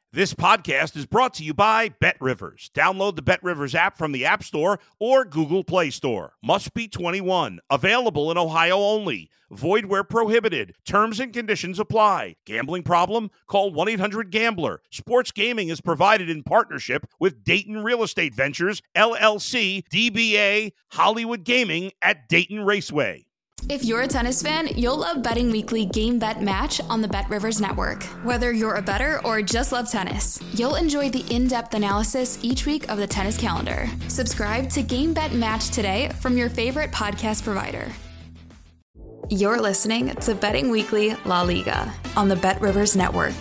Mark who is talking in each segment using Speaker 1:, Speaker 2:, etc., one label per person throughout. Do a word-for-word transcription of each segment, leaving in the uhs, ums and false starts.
Speaker 1: This podcast is brought to you by BetRivers. Download the BetRivers app from the App Store or Google Play Store. Must be twenty-one. Available in Ohio only. Void where prohibited. Terms and conditions apply. Gambling problem? Call one eight hundred gambler. Sports gaming is provided in partnership with Dayton Real Estate Ventures, L L C, D B A, Hollywood Gaming at Dayton Raceway.
Speaker 2: If you're a tennis fan, you'll love Betting Weekly Game Bet Match on the BetRivers Network. Whether you're a bettor or just love tennis, you'll enjoy the in-depth analysis each week of the tennis calendar. Subscribe to Game Bet Match today from your favorite podcast provider. You're listening to Betting Weekly La Liga on the BetRivers Network.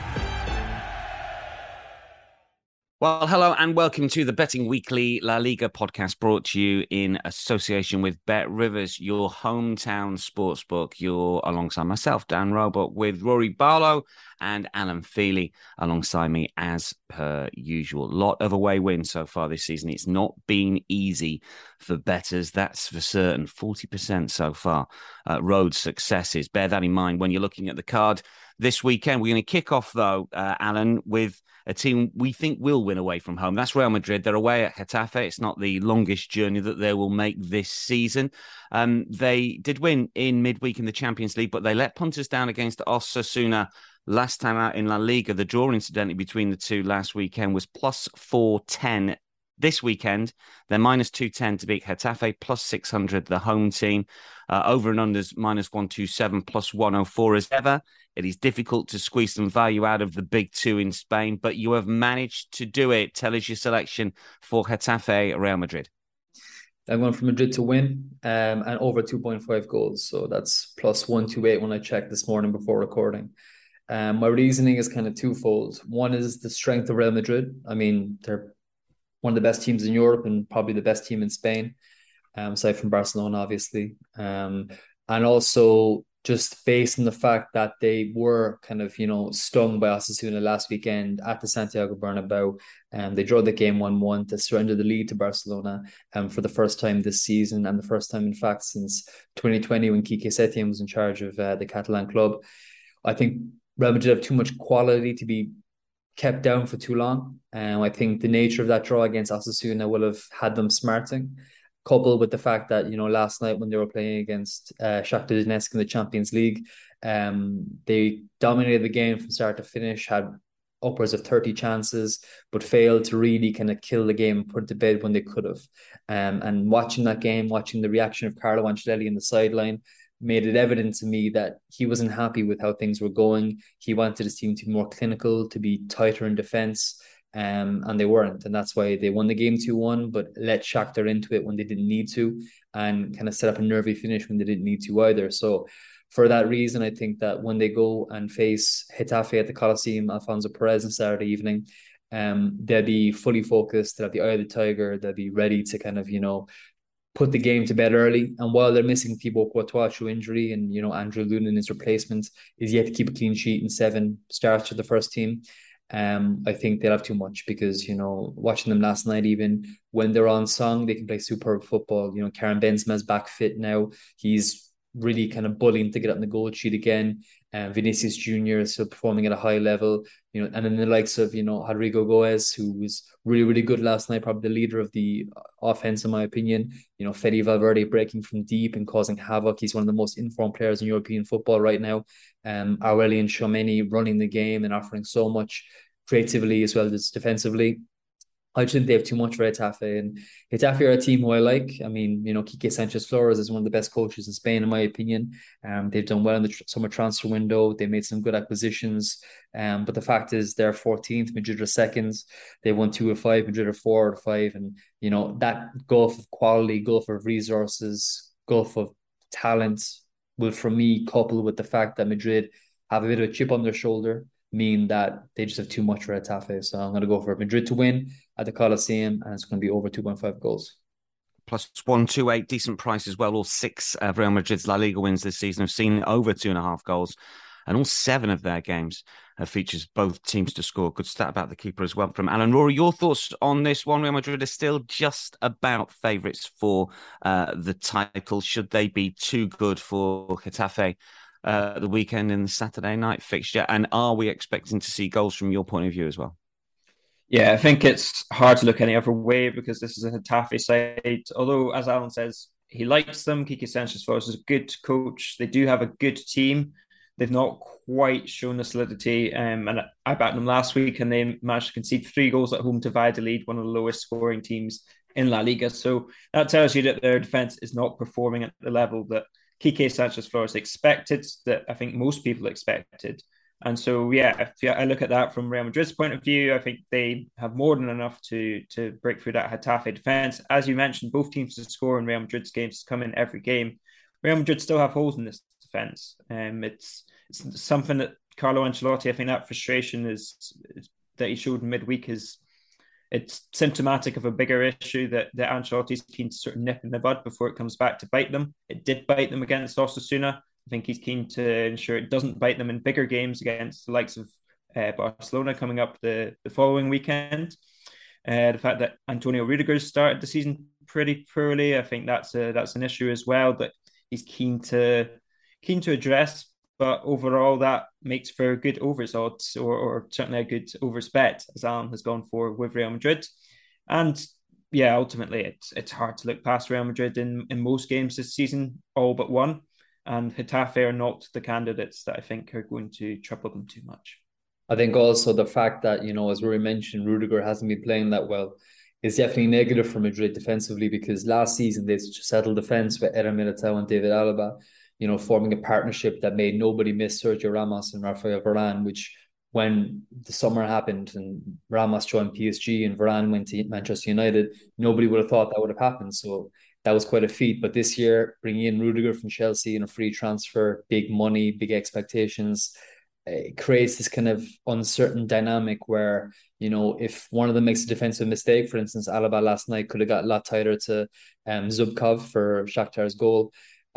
Speaker 3: Well, hello and welcome to the Betting Weekly La Liga podcast, brought to you in association with BetRivers, your hometown sportsbook. You're alongside myself, Dan Roebuck, with Rory Barlow and Alan Feely alongside me as per usual. Lot of away wins so far this season. It's not been easy for bettors, that's for certain. forty percent so far. Uh, road successes. Bear that in mind when you're looking at the card this weekend. We're going to kick off, though, uh, Alan, with a team we think will win away from home. That's Real Madrid. They're away at Getafe. It's not the longest journey that they will make this season. Um, they did win in midweek in the Champions League, but they let punters down against Osasuna last time out in La Liga. The draw, incidentally, between the two last weekend was plus four ten. This weekend, they're minus two ten to beat Getafe, plus six hundred, the home team. Uh, over and unders, minus one twenty-seven, plus one oh four as ever. It is difficult to squeeze some value out of the big two in Spain, but you have managed to do it. Tell us your selection for Getafe, Real Madrid.
Speaker 4: I'm going for Madrid to win um, and over two point five goals. So that's plus one twenty-eight when I checked this morning before recording. Um, my reasoning is kind of twofold. One is the strength of Real Madrid. I mean, they're one of the best teams in Europe and probably the best team in Spain, um, aside from Barcelona, obviously. Um, and also just based on the fact that they were kind of, you know, stung by Osasuna last weekend at the Santiago Bernabeu. Um, they drew the game one one to surrender the lead to Barcelona um, for the first time this season, and the first time, in fact, since twenty twenty when Quique Setien was in charge of uh, the Catalan club. I think Real Madrid have too much quality to be kept down for too long. And um, I think the nature of that draw against Osasuna will have had them smarting, coupled with the fact that, you know, last night when they were playing against uh, Shakhtar Donetsk in the Champions League, um, they dominated the game from start to finish, had upwards of thirty chances, but failed to really kind of kill the game and put it to bed when they could have. Um, and watching that game, watching the reaction of Carlo Ancelotti in the sideline, made it evident to me that he wasn't happy with how things were going. He wanted his team to be more clinical, to be tighter in defence, um, and they weren't. And that's why they won the game two one, but let Shakhtar into it when they didn't need to, and kind of set up a nervy finish when they didn't need to either. So for that reason, I think that when they go and face Getafe at the Coliseum, Alfonso Perez on Saturday evening, um, they'll be fully focused. They'll have the eye of the tiger. They'll be ready to kind of, you know, put the game to bed early. And while they're missing Thibaut Courtois through injury, and, you know, Andrew Lunin, his replacement, is yet to keep a clean sheet in seven starts for the first team, um, I think they'll have too much because, you know, watching them last night, even when they're on song, they can play superb football. You know, Karim Benzema's back fit now. He's really kind of bullying to get up on the goal sheet again. Um, Vinicius Junior is still performing at a high level, you know, and then the likes of, you know, Rodrigo Goes, who was really, really good last night, probably the leader of the offense, in my opinion. You know, Fede Valverde breaking from deep and causing havoc. He's one of the most informed players in European football right now. Um, Aurelien Tchouameni running the game and offering so much creatively as well as defensively. I just think they have too much for Getafe, and Getafe are a team who I like. I mean, you know, Quique Sanchez Flores is one of the best coaches in Spain, in my opinion. Um, they've done well in the tr- summer transfer window. They made some good acquisitions. Um, but the fact is, they're fourteenth, Madrid are second. They won two of five, Madrid are four out of five, and you know that gulf of quality, gulf of resources, gulf of talent will, for me, couple with the fact that Madrid have a bit of a chip on their shoulder, mean that they just have too much for Getafe. So I'm going to go for Madrid to win at the Coliseum, and it's going to be over two point five goals.
Speaker 3: Plus one twenty-eight, decent price as well. All six of Real Madrid's La Liga wins this season have seen over two and a half goals, and all seven of their games have features both teams to score. Good stat about the keeper as well from Alan. Rory, your thoughts on this one? Real Madrid are still just about favourites for uh, the title. Should they be too good for Getafe uh, the weekend in the Saturday night fixture? And are we expecting to see goals from your point of view as well?
Speaker 5: Yeah, I think it's hard to look any other way because this is a Getafe side. Although, as Alan says, he likes them. Quique Sanchez-Flores is a good coach. They do have a good team. They've not quite shown the solidity. Um, and I backed them last week and they managed to concede three goals at home to Valladolid, one of the lowest scoring teams in La Liga. So that tells you that their defence is not performing at the level that Quique Sanchez-Flores expected, that I think most people expected. And so, yeah, if I look at that from Real Madrid's point of view, I think they have more than enough to to break through that Getafe defence. As you mentioned, both teams to score in Real Madrid's games come in every game. Real Madrid still have holes in this defence. Um, it's, it's something that Carlo Ancelotti, I think that frustration is, is that he showed midweek is it's symptomatic of a bigger issue that, that Ancelotti's keen to sort of nip in the bud before it comes back to bite them. It did bite them against Osasuna. I think he's keen to ensure it doesn't bite them in bigger games against the likes of uh, Barcelona coming up the, the following weekend. Uh, the fact that Antonio Rudiger started the season pretty poorly, I think that's a, that's an issue as well that he's keen to keen to address. But overall, that makes for good overs odds, or, or certainly a good overs bet, as Alan has gone for with Real Madrid. And yeah, ultimately, it's it's hard to look past Real Madrid in, in most games this season, all but one. And Getafe are not the candidates that I think are going to trouble them too much.
Speaker 4: I think also the fact that, you know, as Rory mentioned, Rudiger hasn't been playing that well is definitely negative for Madrid defensively, because last season they settled defence with Eder Militao and David Alaba, you know, forming a partnership that made nobody miss Sergio Ramos and Rafael Varane, which when the summer happened and Ramos joined P S G and Varane went to Manchester United, nobody would have thought that would have happened. So that was quite a feat. But this year, bringing in Rudiger from Chelsea in a free transfer, big money, big expectations, it creates this kind of uncertain dynamic where, you know, if one of them makes a defensive mistake, for instance, Alaba last night could have got a lot tighter to um, Zubkov for Shakhtar's goal.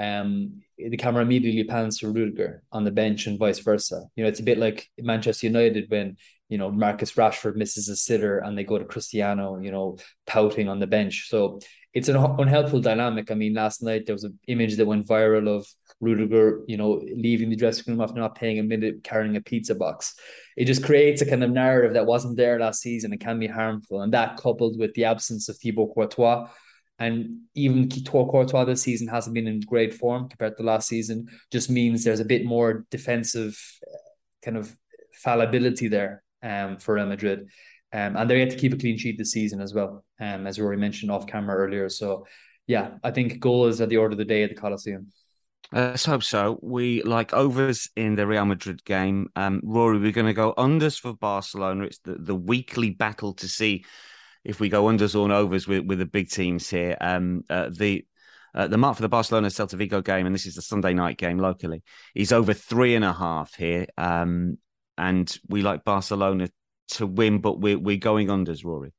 Speaker 4: Um, the camera immediately pans to Rudiger on the bench and vice versa. You know, it's a bit like Manchester United when, you know, Marcus Rashford misses a sitter and they go to Cristiano, you know, pouting on the bench. So it's an unhelpful dynamic. I mean, last night there was an image that went viral of Rudiger, you know, leaving the dressing room after not paying a minute, carrying a pizza box. It just creates a kind of narrative that wasn't there last season. It can be harmful. And that, coupled with the absence of Thibaut Courtois, and even Thibaut Courtois this season hasn't been in great form compared to last season, just means there's a bit more defensive kind of fallibility there um, for Real Madrid. Um, and they're yet to keep a clean sheet this season as well, um, as Rory mentioned off camera earlier. So, yeah, I think goal is at the order of the day at the Coliseum.
Speaker 3: Uh, let's hope so. We like overs in the Real Madrid game. Um, Rory, we're going to go unders for Barcelona. It's the, the weekly battle to see if we go unders or overs with, with the big teams here. Um, uh, the uh, the mark for the Barcelona Celta Vigo game, and this is the Sunday night game locally, is over three and a half here. Um, and we like Barcelona to win, but we're, we're going unders, Rory.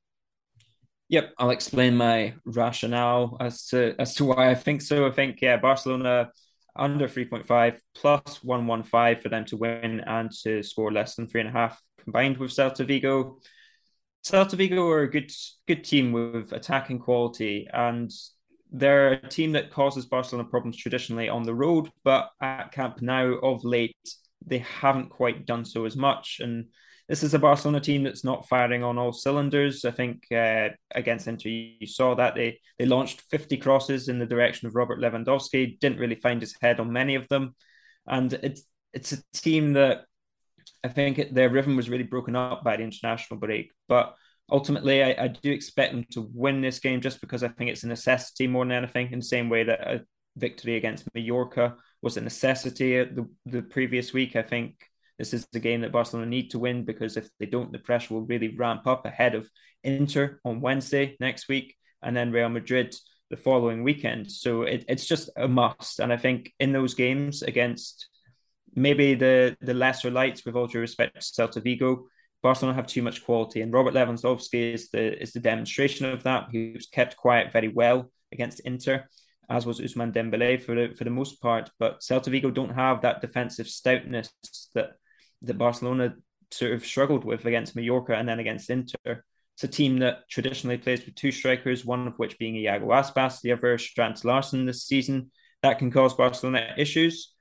Speaker 5: Yep, I'll explain my rationale as to as to why I think so. I think, yeah, Barcelona under three point five plus one fifteen for them to win and to score less than three and a half combined with Celta Vigo. Celta Vigo are a good good team with attacking quality, and they're a team that causes Barcelona problems traditionally on the road, but at Camp Nou of late, they haven't quite done so as much. And this is a Barcelona team that's not firing on all cylinders. I think uh, against Inter, you saw that they they launched fifty crosses in the direction of Robert Lewandowski, didn't really find his head on many of them. And it's it's a team that I think it, their rhythm was really broken up by the international break. But ultimately, I, I do expect them to win this game just because I think it's a necessity more than anything, in the same way that a victory against Mallorca was a necessity the, the previous week. I think this is the game that Barcelona need to win, because if they don't, the pressure will really ramp up ahead of Inter on Wednesday next week and then Real Madrid the following weekend. So it, it's just a must. And I think in those games against maybe the, the lesser lights, with all due respect to Celta Vigo, Barcelona have too much quality. And Robert Lewandowski is the, is the demonstration of that. He was kept quiet very well against Inter, as was Ousmane Dembélé for the, for the most part. But Celta Vigo don't have that defensive stoutness that that Barcelona sort of struggled with against Mallorca and then against Inter. It's a team that traditionally plays with two strikers, one of which being Iago Aspas, the other Strand Larsen this season. That can cause Barcelona issues.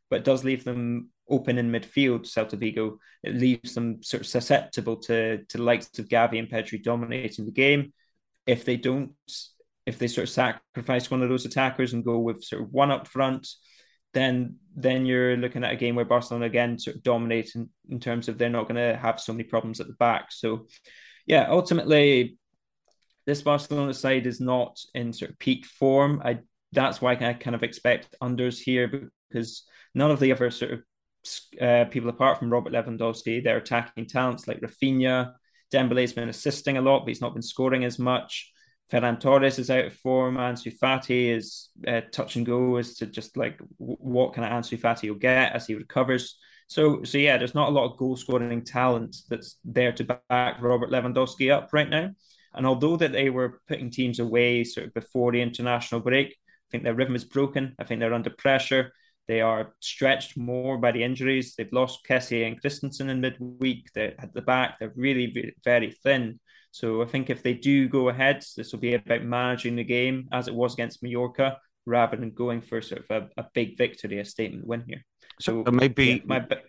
Speaker 5: but it does leave them open in midfield, Celta Vigo. It leaves them sort of susceptible to, to the likes of Gavi and Pedri dominating the game. If they don't, if they sort of sacrifice one of those attackers and go with sort of one up front, then then you're looking at a game where Barcelona again sort of dominate in, in terms of they're not going to have so many problems at the back. So yeah, ultimately, this Barcelona side is not in sort of peak form. I that's why I kind of expect unders here, because none of the other sort of uh, people apart from Robert Lewandowski, their attacking talents like Rafinha, Dembele's been assisting a lot, but he's not been scoring as much. Ferran Torres is out of form. Ansu Fati is uh, touch and go as to just like w- what kind of Ansu Fati will get as he recovers. So, so yeah, there's not a lot of goal scoring talent that's there to back Robert Lewandowski up right now. And although that they were putting teams away sort of before the international break, I think their rhythm is broken. I think they're under pressure. They are stretched more by the injuries. They've lost Kessie and Christensen in midweek. They're at the back. They're really very thin. So I think if they do go ahead, this will be about managing the game as it was against Mallorca, rather than going for sort of a, a big victory, a statement win here.
Speaker 3: So, so maybe
Speaker 5: yeah, my bet.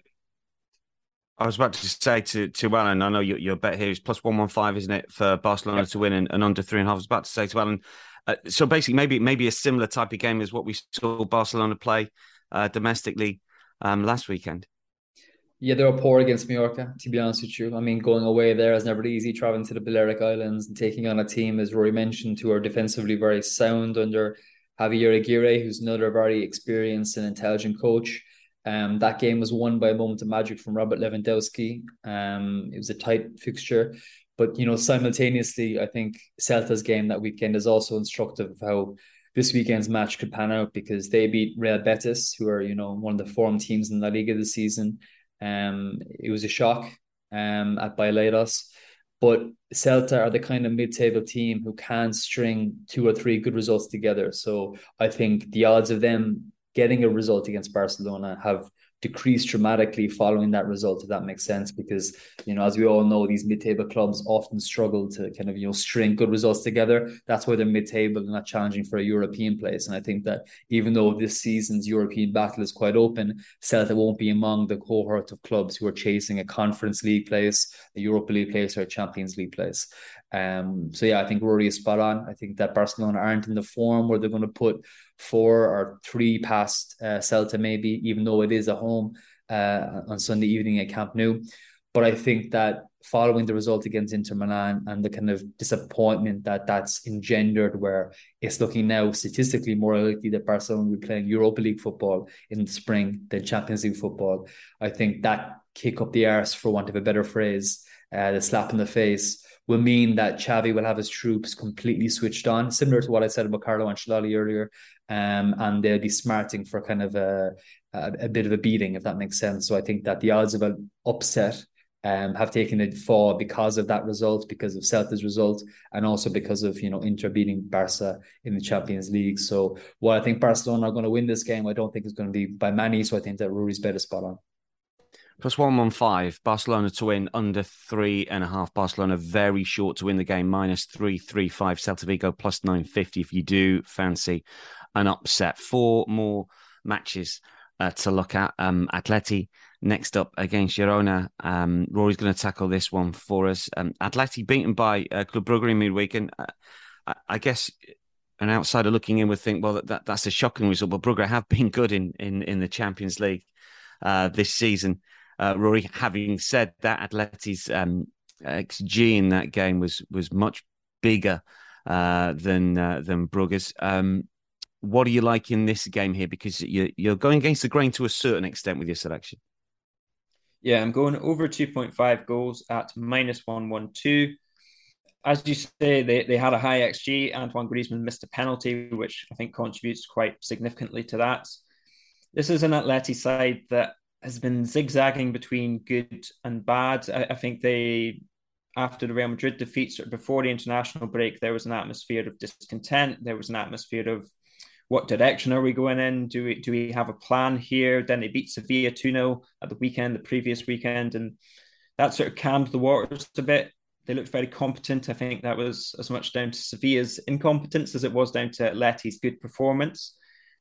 Speaker 3: I was about to say to, to Alan, I know your, your bet here is plus one one five, isn't it, for Barcelona yep. to win and, and under three and a half. I was about to say to Alan, uh, so basically maybe maybe a similar type of game as what we saw Barcelona play uh, domestically um, last weekend.
Speaker 4: Yeah, they were poor against Mallorca, to be honest with you. I mean, going away there is never easy, traveling to the Balearic Islands and taking on a team, as Rory mentioned, who are defensively very sound under Javier Aguirre, who's another very experienced and intelligent coach. Um, that game was won by a moment of magic from Robert Lewandowski. Um, it was a tight fixture. But, you know, simultaneously, I think Celta's game that weekend is also instructive of how this weekend's match could pan out, because they beat Real Betis, who are, you know, one of the form teams in La Liga this season. Um, it was a shock um, at Baileiros, but Celta are the kind of mid-table team who can string two or three good results together. So I think the odds of them getting a result against Barcelona have decreased dramatically following that result, if that makes sense, because, you know, as we all know, these mid-table clubs often struggle to kind of, you know, string good results together. That's why they're mid-table and not challenging for a European place. And I think that even though this season's European battle is quite open, Celta won't be among the cohort of clubs who are chasing a Conference League place, a Europa League place, or a Champions League place. Um, so yeah, I think Rory is spot on. I think that Barcelona aren't in the form where they're going to put four or three past uh, Celta, maybe, even though it is a home uh, on Sunday evening at Camp Nou. But I think that following the result against Inter Milan and the kind of disappointment that that's engendered, where it's looking now statistically more likely that Barcelona will be playing Europa League football in the spring than Champions League football, I think that kick up the arse, for want of a better phrase, uh, the slap in the face, will mean that Xavi will have his troops completely switched on, similar to what I said about Carlo Ancelotti earlier, um, and they'll be smarting for kind of a, a, a bit of a beating, if that makes sense. So I think that the odds of an upset um, have taken a fall because of that result, because of Celta's result, and also because of, you know, Inter beating Barca in the Champions League. So while I think Barcelona are going to win this game, I don't think it's going to be by many. So I think that Rory's bet is spot on.
Speaker 3: Plus one one five, Barcelona to win under three and a half. Barcelona very short to win the game, minus three three five. Celta Vigo plus nine fifty if you do fancy an upset. Four more matches uh, to look at. Um, Atleti next up against Girona. Um, Rory's going to tackle this one for us. Um, Atleti beaten by uh, Club Brugge in midweek, and uh, I, I guess an outsider looking in would think, well, that, that that's a shocking result. But Brugge have been good in in, in the Champions League uh, this season. Uh, Rory, having said that, Atleti's um, X G in that game was was much bigger uh, than uh, than Brugge's. Um, what do you like in this game here? Because you're, you're going against the grain to a certain extent with your selection.
Speaker 5: Yeah, I'm going over two point five goals at minus one twelve. As you say, they, they had a high X G. Antoine Griezmann missed a penalty, which I think contributes quite significantly to that. This is an Atleti side that has been zigzagging between good and bad. I, I think they, after the Real Madrid defeats before the international break, there was an atmosphere of discontent. There was an atmosphere of what direction are we going in? Do we do we have a plan here? Then they beat Sevilla two nil at the weekend, the previous weekend, and that sort of calmed the waters a bit. They looked very competent. I think that was as much down to Sevilla's incompetence as it was down to Atleti's good performance.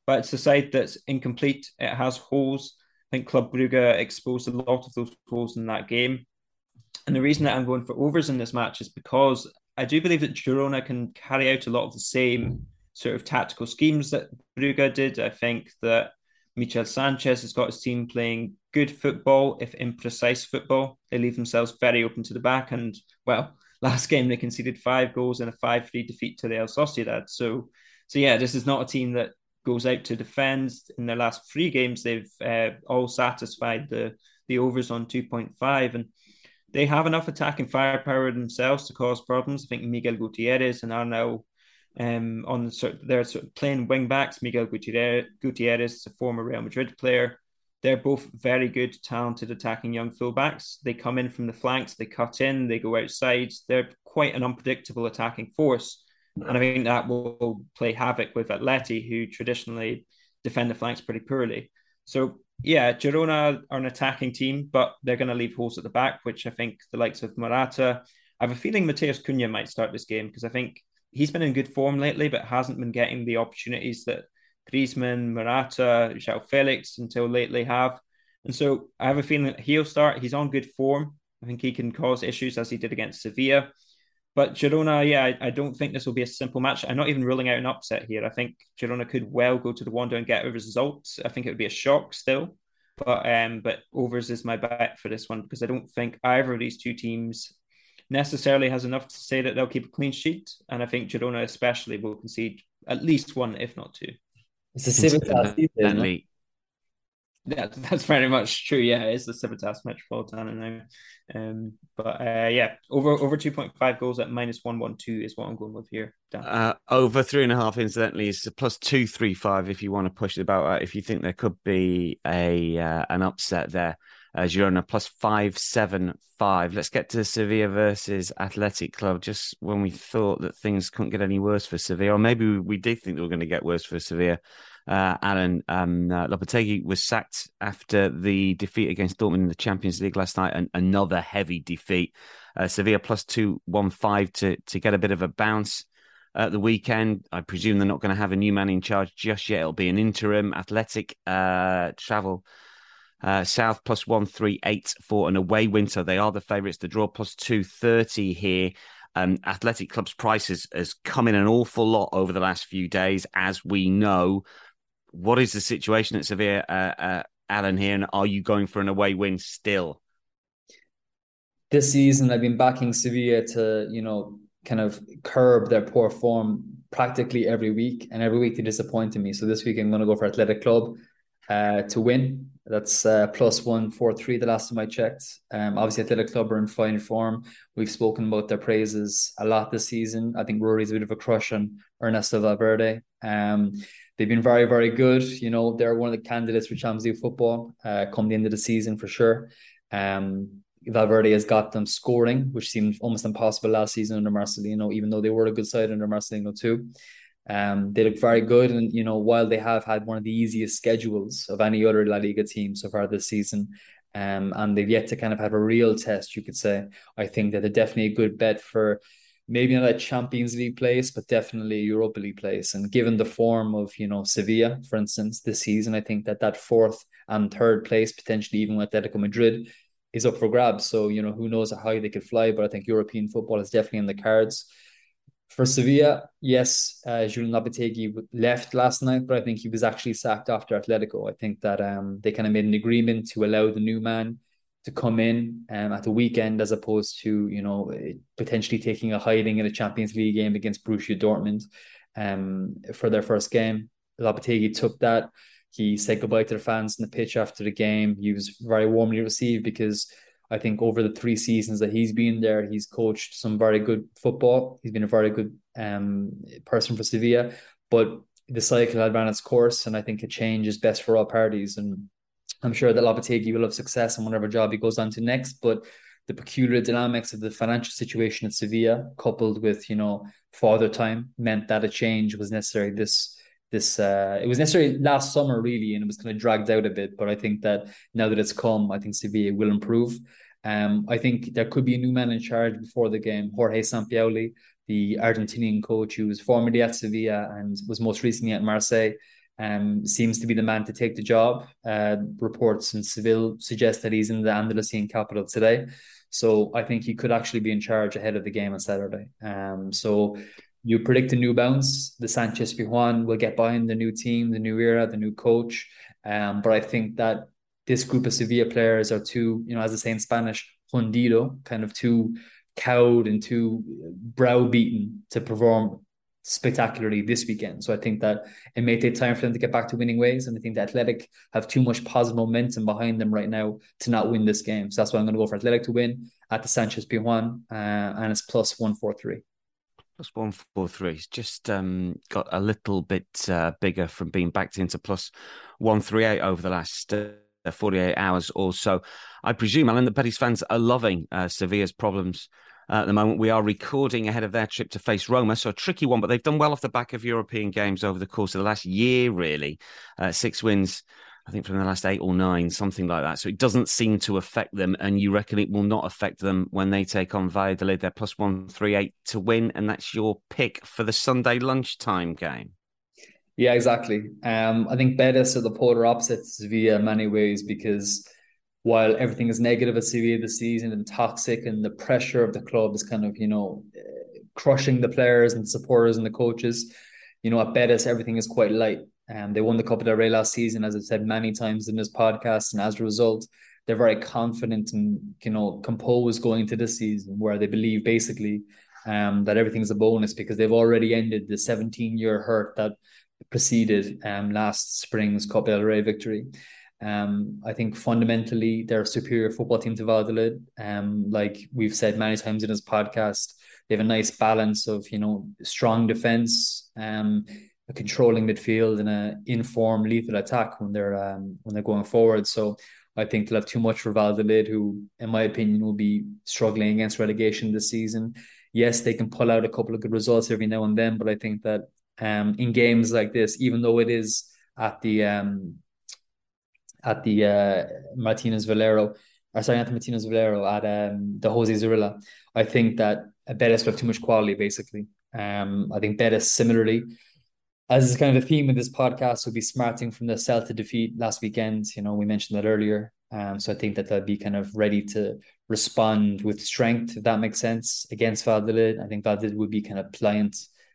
Speaker 5: but it's a side that's incomplete. It has holes. I think Club Brugge exposed a lot of those holes in that game. And the reason that I'm going for overs in this match is because I do believe that Girona can carry out a lot of the same sort of tactical schemes that Brugge did. I think that Michel Sanchez has got his team playing good football, if imprecise football. They leave themselves very open to the back. And, well, last game they conceded five goals in a five three defeat to Real Sociedad. So, so yeah, this is not a team that goes out to defend. In their last three games, they've uh, all satisfied the, the overs on two point five. And they have enough attacking firepower themselves to cause problems. I think Miguel Gutierrez and Arnau um, on the sort of, they're sort of playing wing backs. Miguel Gutierrez, Gutierrez is a former Real Madrid player. They're both very good, talented attacking young fullbacks. They come in from the flanks, they cut in, they go outside. They're quite an unpredictable attacking force. And I think that will play havoc with Atleti, who traditionally defend the flanks pretty poorly. So, yeah, Girona are an attacking team, but they're going to leave holes at the back, which I think the likes of Morata. I have a feeling Mateus Cunha might start this game because I think he's been in good form lately, but hasn't been getting the opportunities that Griezmann, Morata, João Felix until lately have. And so I have a feeling that he'll start. He's on good form. I think he can cause issues as he did against Sevilla. But Girona, yeah, I, I don't think this will be a simple match. I'm not even ruling out an upset here. I think Girona could well go to the Wanda and get a result. I think it would be a shock still. But um, but overs is my bet for this one because I don't think either of these two teams necessarily has enough to say that they'll keep a clean sheet. And I think Girona especially will concede at least one, if not two.
Speaker 4: It's a Civitas season, isn't it?
Speaker 5: Yeah, that's very much true. Yeah, it's the Civitas Metropolitano now. Um, but uh, yeah, over over two point five goals at minus one one two is what I'm going with here.
Speaker 3: Uh, over three and a half, incidentally, is plus two three five if you want to push it about. Uh, if you think there could be a uh, an upset there, as you're on a plus five seven five. Let's get to Sevilla versus Athletic Club. Just when we thought that things couldn't get any worse for Sevilla, or maybe we, we did think they were going to get worse for Sevilla. Uh, Alan, um, uh, Lopetegui was sacked after the defeat against Dortmund in the Champions League last night, and another heavy defeat. Uh, Sevilla plus two one five to to get a bit of a bounce at the weekend. I presume they're not going to have a new man in charge just yet. It'll be an interim. Athletic uh, travel uh, south plus one three eight for an away win, so they are the favourites. The draw plus two thirty here. Um, Athletic Club's price has, has come in an awful lot over the last few days, as we know. What is the situation at Sevilla, uh, uh, Alan, here? And are you going for an away win still?
Speaker 4: This season, I've been backing Sevilla to, you know, kind of curb their poor form practically every week. And every week they disappointed me. So this week I'm going to go for Athletic Club uh, to win. That's uh, plus one four three the last time I checked. Um, obviously, Athletic Club are in fine form. We've spoken about their praises a lot this season. I think Rory's a bit of a crush on Ernesto Valverde. Um, they've been very, very good. You know, they're one of the candidates for Champions League football uh, come the end of the season for sure. Um, Valverde has got them scoring, which seemed almost impossible last season under Marcelino, even though they were a good side under Marcelino too. Um, they look very good, and you know, while they have had one of the easiest schedules of any other La Liga team so far this season, um, and they've yet to kind of have a real test, you could say. I think that they're definitely a good bet for maybe not a Champions League place, but definitely a Europa League place. And given the form of, you know, Sevilla, for instance, this season, I think that that fourth and third place, potentially even with Atletico Madrid, is up for grabs. So, you know, who knows how high they could fly, but I think European football is definitely in the cards. For Sevilla, yes, uh, Julian Lopetegui left last night, but I think he was actually sacked after Atletico. I think that um, they kind of made an agreement to allow the new man to come in um, at the weekend, as opposed to, you know, potentially taking a hiding in a Champions League game against Borussia Dortmund um, for their first game. Lopetegui took that. He said goodbye to the fans in the pitch after the game. He was very warmly received because I think over the three seasons that he's been there, he's coached some very good football. He's been a very good um, person for Sevilla, but the cycle had ran its course, and I think a change is best for all parties. And I'm sure that Lopetegui will have success in whatever job he goes on to next, but the peculiar dynamics of the financial situation at Sevilla, coupled with, you know, father time, meant that a change was necessary this This uh, it was necessary last summer, really, and it was kind of dragged out a bit. But I think that now that it's come, I think Sevilla will improve. Um, I think there could be a new man in charge before the game. Jorge Sampaoli, the Argentinian coach who was formerly at Sevilla and was most recently at Marseille, um, seems to be the man to take the job. Uh, reports in Seville suggest that he's in the Andalusian capital today. So I think he could actually be in charge ahead of the game on Saturday. Um, so you predict a new bounce. The Sanchez Pizjuan will get behind the new team, the new era, the new coach. Um, but I think that this group of Sevilla players are too, you know, as they say in Spanish, hundido, kind of too cowed and too browbeaten to perform spectacularly this weekend. So I think that it may take time for them to get back to winning ways. And I think the Athletic have too much positive momentum behind them right now to not win this game. So that's why I'm going to go for Athletic to win at the Sanchez Pizjuan, uh, and it's plus one forty-three.
Speaker 3: Plus one forty-three. It's just um, got a little bit uh, bigger from being backed into plus one thirty-eight over the last uh, forty-eight hours or so. I presume, Alan, that Betis fans are loving uh, Sevilla's problems uh, at the moment. We are recording ahead of their trip to face Roma, so a tricky one, but they've done well off the back of European games over the course of the last year, really. Uh, six wins, I think, from the last eight or nine, something like that. So it doesn't seem to affect them, and you reckon it will not affect them when they take on Valladolid. They're plus one thirty-eight to win, and that's your pick for the Sunday lunchtime game.
Speaker 4: Yeah, exactly. Um, I think Betis are the polar opposite to Sevilla in many ways, because while everything is negative at Sevilla this season and toxic, and the pressure of the club is kind of, you know, crushing the players and supporters and the coaches, you know, at Betis, everything is quite light. Um, they won the Copa del Rey last season, as I've said many times in this podcast, and as a result, they're very confident and, you know, composed going into this season, where they believe basically um, that everything's a bonus because they've already ended the seventeen-year hurt that preceded um, last spring's Copa del Rey victory. Um, I think fundamentally they're a superior football team to Valladolid. Um, like we've said many times in this podcast, they have a nice balance of, you know, strong defense, um, a controlling midfield, and a informed lethal attack when they're um, when they're going forward. So I think they'll have too much for Valladolid, who, in my opinion, will be struggling against relegation this season. Yes, they can pull out a couple of good results every now and then, but I think that um, in games like this, even though it is at the um, at the uh, Martinez Valero, or sorry, not the Martinez Valero, at um, the Jose Zorrilla, I think that Betis will have too much quality, basically. Um, I think Betis, similarly, as is kind of the theme of this podcast, will be smarting from the Celta defeat last weekend. You know, we mentioned that earlier. Um, so I think that they'll be kind of ready to respond with strength, if that makes sense, against Valladolid. I think Valladolid would be kind of pliant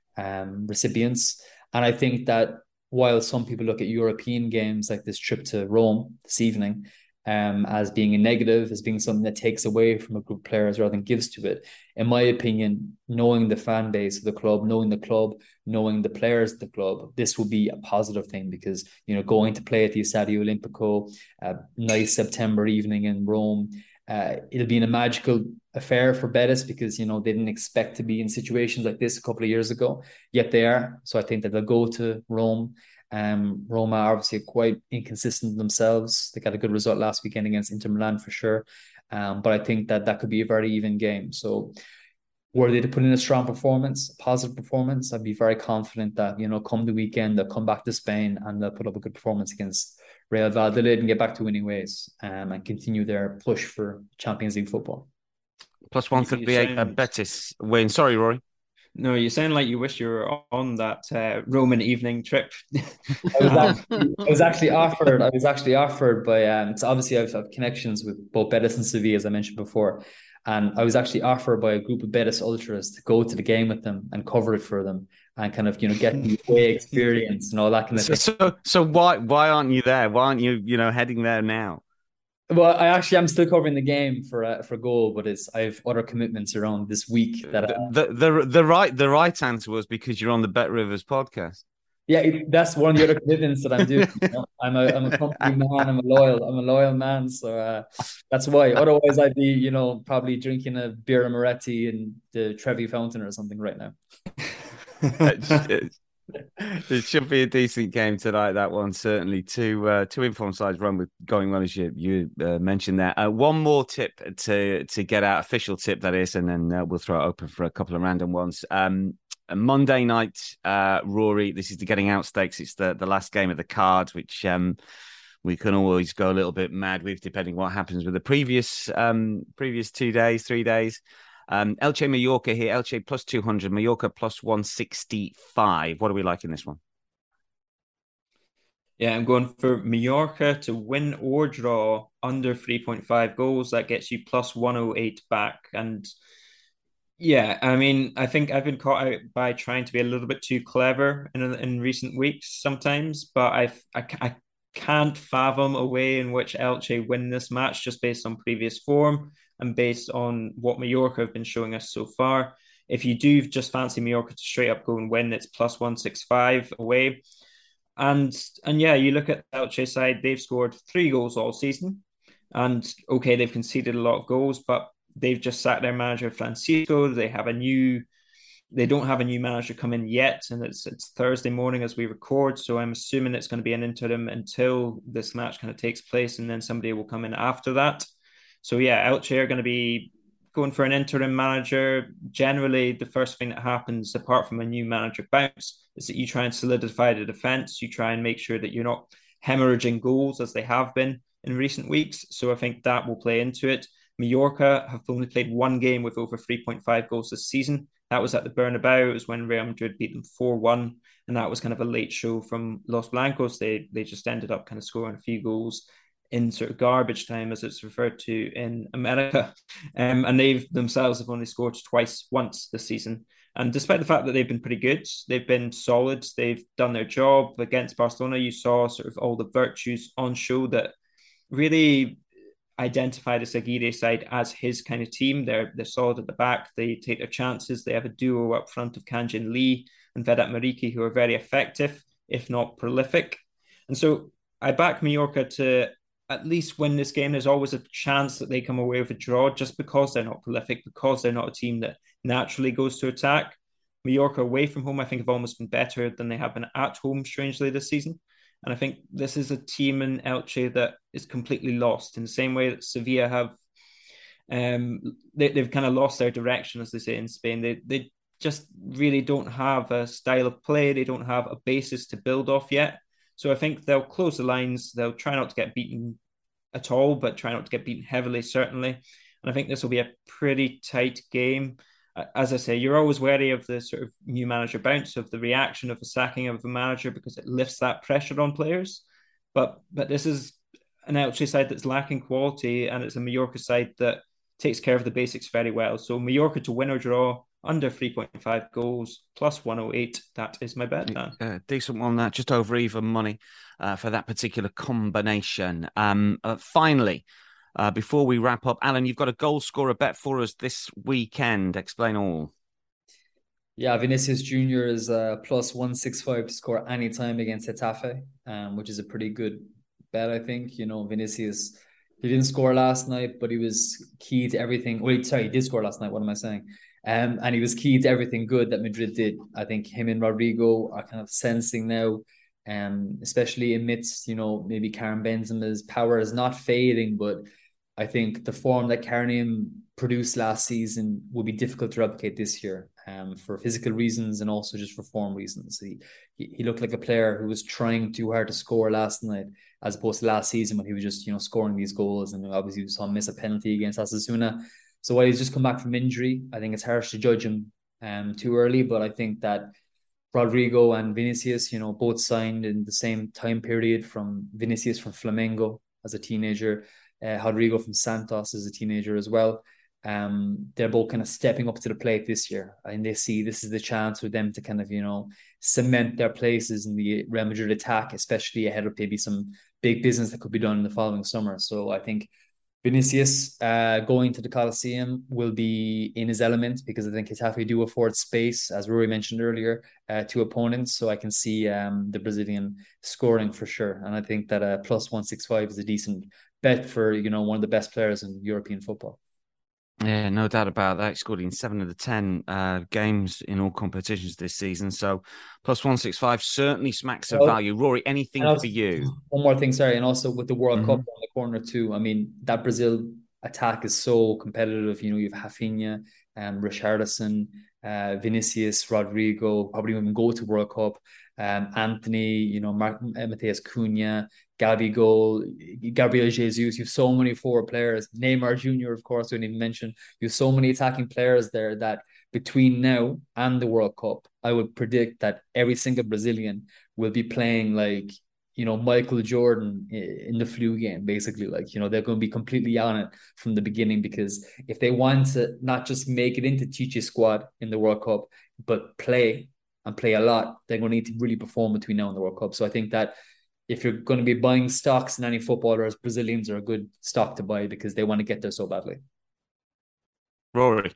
Speaker 4: um, recipients. And I think that while some people look at European games like this trip to Rome this evening um, as being a negative, as being something that takes away from a group of players rather than gives to it, in my opinion, knowing the fan base of the club, knowing the club, knowing the players of the club, this will be a positive thing because, you know, going to play at the Estadio Olimpico, a nice September evening in Rome, uh, it'll be a magical affair for Betis because, you know, they didn't expect to be in situations like this a couple of years ago, yet they are. So I think that they'll go to Rome. Um, Roma are obviously quite inconsistent themselves. They got a good result last weekend against Inter Milan for sure. Um, but I think that that could be a very even game. So were they to put in a strong performance, a positive performance, I'd be very confident that, you know, come the weekend, they'll come back to Spain and they'll put up a good performance against Real Valladolid and get back to winning ways um, and continue their push for Champions League football.
Speaker 3: Plus one thirty-eight, a Betis win. Sorry, Rory.
Speaker 5: No, you sound like you wish you were on that uh, Roman evening trip.
Speaker 4: I, was actually, I was actually offered. I was actually offered by. Um, so obviously, I've, I've connections with both Betis and Sevilla, as I mentioned before, and I was actually offered by a group of Betis ultras to go to the game with them and cover it for them and kind of, you know, get the away experience and all that kind of
Speaker 3: so,
Speaker 4: thing.
Speaker 3: So, so why why aren't you there? Why aren't you, you know, heading there now?
Speaker 4: Well, I actually am still covering the game for uh, for Goal, but it's I have other commitments around this week. That uh,
Speaker 3: the, the the the right the right answer was because you're on the Bet Rivers podcast.
Speaker 4: Yeah, it, that's one of the other commitments that I'm doing. You know? I'm a I'm a company man. I'm a loyal. I'm a loyal man. So uh, that's why. Otherwise, I'd be, you know, probably drinking a beer Moretti in the Trevi Fountain or something right now.
Speaker 3: It should be a decent game tonight. That one certainly. Two uh, two informed sides run with going well, as you you uh, mentioned there. Uh, one more tip to to get out, official tip that is, and then uh, we'll throw it open for a couple of random ones. Um, Monday night, uh, Rory. This is the Getting Out Stakes. It's the the last game of the card, which um, we can always go a little bit mad with, depending what happens with the previous um, previous two days, three days. Um, Elche Mallorca here, Elche plus two hundred, Mallorca plus one sixty-five. What do we like in this one?
Speaker 5: Yeah, I'm going for Mallorca to win or draw under three point five goals. That gets you plus one oh eight back. And yeah, I mean, I think I've been caught out by trying to be a little bit too clever in in recent weeks sometimes, but I've, I, I can't fathom a way in which Elche win this match just based on previous form and based on what Mallorca have been showing us so far. If you do just fancy Mallorca to straight up go and win, it's plus one sixty-five away. And and yeah, you look at the Elche side, they've scored three goals all season. And okay, they've conceded a lot of goals, but they've just sacked their manager Francisco. They have a new, they don't have a new manager come in yet, and it's it's Thursday morning as we record. So I'm assuming it's going to be an interim until this match kind of takes place, and then somebody will come in after that. So yeah, Elche are going to be going for an interim manager. Generally, the first thing that happens, apart from a new manager bounce, is that you try and solidify the defense. You try and make sure that you're not hemorrhaging goals as they have been in recent weeks. So I think that will play into it. Mallorca have only played one game with over three point five goals this season. That was at the Bernabeu. It was when Real Madrid beat them four one. And that was kind of a late show from Los Blancos. They, they just ended up kind of scoring a few goals in sort of garbage time, as it's referred to in America. Um, and they've themselves have only scored twice, once this season. And despite the fact that they've been pretty good, they've been solid, they've done their job. Against Barcelona, you saw sort of all the virtues on show that really identify the Aguirre side as his kind of team. They're they're solid at the back. They take their chances. They have a duo up front of Kang-in Lee and Vedat Mariki who are very effective, if not prolific. And so I back Mallorca to at least win this game. There's always a chance that they come away with a draw just because they're not prolific, because they're not a team that naturally goes to attack. Mallorca away from home, I think, have almost been better than they have been at home, strangely, this season. And I think this is a team in Elche that is completely lost in the same way that Sevilla have. Um, they, they've kind of lost their direction, as they say in Spain. They they just really don't have a style of play. They don't have a basis to build off yet. So I think they'll close the lines. They'll try not to get beaten at all, but try not to get beaten heavily, certainly. And I think this will be a pretty tight game. As I say, you're always wary of the sort of new manager bounce, of the reaction of the sacking of the manager, because it lifts that pressure on players. But but this is an Elche side that's lacking quality, and it's a Mallorca side that takes care of the basics very well. So Mallorca to win or draw under three point five goals, plus one oh eight. That is my bet, Dan.
Speaker 3: Uh, decent one, that just over even money uh, for that particular combination. Um, uh, finally, Uh, before we wrap up, Alan, you've got a goal scorer bet for us this weekend. Explain all.
Speaker 4: Yeah, Vinicius Junior is uh, plus one sixty-five to score any time against Getafe, um, which is a pretty good bet, I think. You know, Vinicius, he didn't score last night, but he was key to everything. Wait, sorry, he did score last night. What am I saying? Um, and he was key to everything good that Madrid did. I think him and Rodrigo are kind of sensing now, um, especially amidst, you know, maybe Karim Benzema's power is not fading, but I think the form that Karim produced last season will be difficult to replicate this year, um, for physical reasons and also just for form reasons. He he looked like a player who was trying too hard to score last night, as opposed to last season when he was just, you know, scoring these goals, and obviously we saw him miss a penalty against Osasuna. So while he's just come back from injury, I think it's harsh to judge him um too early. But I think that Rodrigo and Vinicius, you know, both signed in the same time period. From Vinicius from Flamengo as a teenager. Uh, Rodrigo from Santos as a teenager as well. Um, they're both kind of stepping up to the plate this year, and they see this is the chance for them to kind of, you know, cement their places in the Real Madrid attack, especially ahead of maybe some big business that could be done in the following summer. So I think Vinicius uh, going to the Coliseum will be in his element, because I think Getafe do afford space, as Rory mentioned earlier, uh, to opponents. So I can see um, the Brazilian scoring for sure. And I think that a plus one sixty-five is a decent bet for, you know, one of the best players in European football.
Speaker 3: Yeah, no doubt about that. He scored in seven of the ten uh, games in all competitions this season. So plus one sixty-five certainly smacks of
Speaker 4: well,
Speaker 3: value. Rory, anything
Speaker 4: also,
Speaker 3: for you?
Speaker 4: One more thing, sorry. And also with the World
Speaker 3: Mm-hmm.
Speaker 4: Cup on the corner too. I mean, that Brazil attack is so competitive. You know, you have Rafinha, um, Richarlison, uh, Vinicius, Rodrigo, probably even go to World Cup. Um, Anthony, you know, Mark, Mateus Cunha, Gabigol, Gabriel Jesus. You have so many forward players. Neymar Junior, of course, we didn't even mention. You have so many attacking players there that between now and the World Cup, I would predict that every single Brazilian will be playing like you know, Michael Jordan in the flu game, basically. Like, you know, they're going to be completely on it from the beginning, because if they want to not just make it into Chichi's squad in the World Cup, but play and play a lot, they're going to need to really perform between now and the World Cup. So I think that if you're going to be buying stocks in any footballers, Brazilians are a good stock to buy because they want to get there so badly.
Speaker 3: Rory.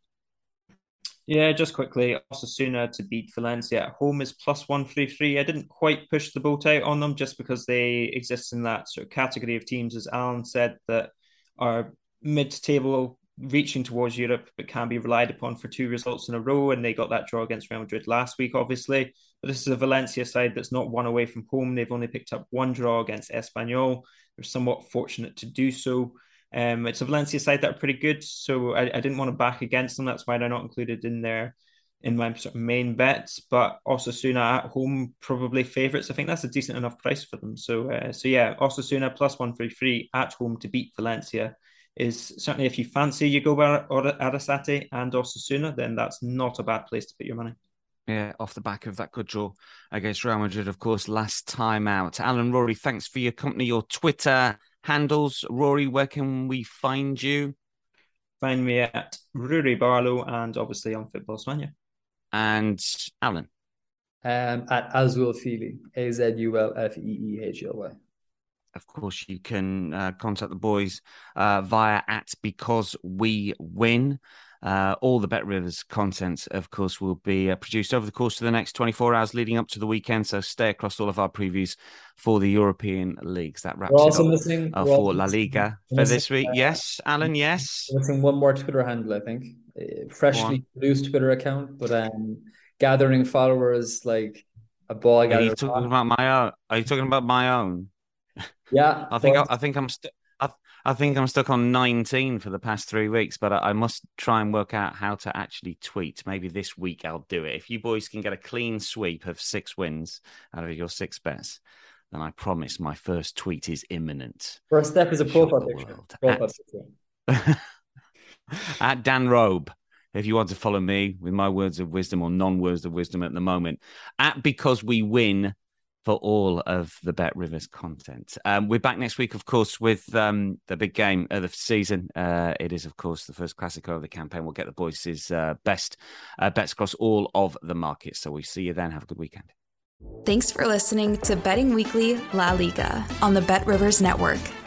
Speaker 5: Yeah, just quickly, Osasuna to beat Valencia at home is plus one thirty-three. I didn't quite push the boat out on them just because they exist in that sort of category of teams, as Alan said, that are mid-table, reaching towards Europe, but can be relied upon for two results in a row. And they got that draw against Real Madrid last week, obviously. But this is a Valencia side that's not won away from home. They've only picked up one draw against Espanyol. They're somewhat fortunate to do so. Um, it's a Valencia side that are pretty good, so I, I didn't want to back against them. That's why they're not included in there in my sort of main bets. But Osasuna at home, probably favourites. I think that's a decent enough price for them. So, uh, so yeah, Osasuna plus one thirty-three at home to beat Valencia is certainly, if you fancy you go by Arrasate and Osasuna, then that's not a bad place to put your money.
Speaker 3: Yeah, off the back of that good draw against Real Madrid, of course, last time out. Alan, Rory, thanks for your company. Your Twitter handles. Rory, where can we find you?
Speaker 5: Find me at Rory Barlow and obviously on Footballers Mania.
Speaker 3: And Alan?
Speaker 4: Um, at Azul Feely, A Z U L F E E H L Y.
Speaker 3: Of course, you can uh, contact the boys uh, via at Because We Win. Uh, all the Bet Rivers content, of course, will be uh, produced over the course of the next twenty-four hours leading up to the weekend. So stay across all of our previews for the European leagues. That wraps
Speaker 4: we're
Speaker 3: it
Speaker 4: also
Speaker 3: up
Speaker 4: missing,
Speaker 3: uh,
Speaker 4: we're
Speaker 3: for
Speaker 4: also
Speaker 3: La
Speaker 4: missing,
Speaker 3: Liga for
Speaker 4: missing,
Speaker 3: this week.
Speaker 4: uh,
Speaker 3: Yes, Alan, yes.
Speaker 4: We're missing one more Twitter handle, I think. A freshly produced Twitter account, but um, gathering followers like a ball
Speaker 3: Are
Speaker 4: gathering.
Speaker 3: you talking about my own? Are you talking about my own?
Speaker 4: Yeah.
Speaker 3: I think I, I think I'm st- I, I think I'm stuck on nineteen for the past three weeks, but I, I must try and work out how to actually tweet. Maybe this week I'll do it. If you boys can get a clean sweep of six wins out of your six bets, then I promise my first tweet is imminent.
Speaker 4: First step is a profile picture. Profile
Speaker 3: at, picture. At Dan Robe, if you want to follow me with my words of wisdom or non-words of wisdom at the moment. At Because We Win for all of the Bet Rivers content. Um, we're back next week, of course, with um, the big game of the season. Uh, it is, of course, the first Classico of the campaign. We'll get the boys' uh, best uh, bets across all of the markets. So we see you then. Have a good weekend.
Speaker 2: Thanks for listening to Betting Weekly La Liga on the Bet Rivers Network.